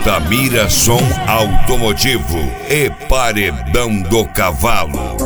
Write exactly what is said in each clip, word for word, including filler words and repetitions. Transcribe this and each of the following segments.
Altamira Som Automotivo e Paredão do Cavalo.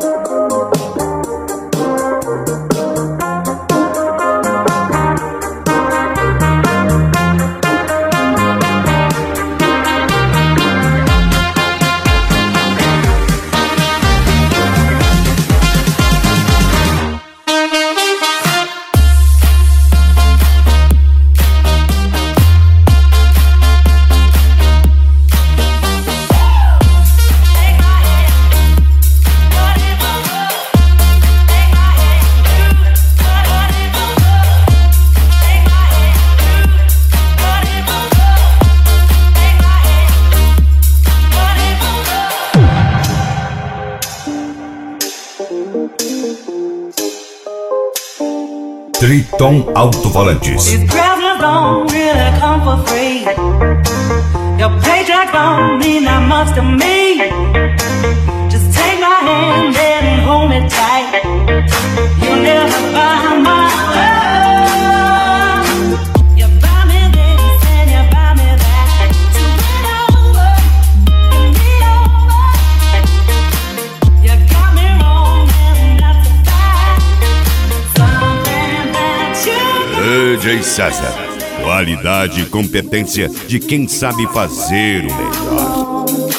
Triton Alto-Falantes. These presents don't really come for free. Your paycheck don't mean that much to me. Just take my hand and hold me tight. You'll never buy my love. You buy me this and you buy me that. So win over, give me over. You got me wrong and that's a fact. Something that you D J César, qualidade e competência de quem sabe fazer o melhor.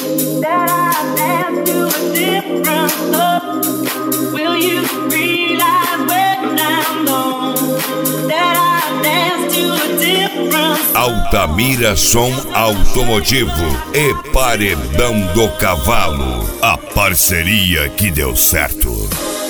Altamira Som Automotivo e Paredão do Cavalo. A parceria que deu certo.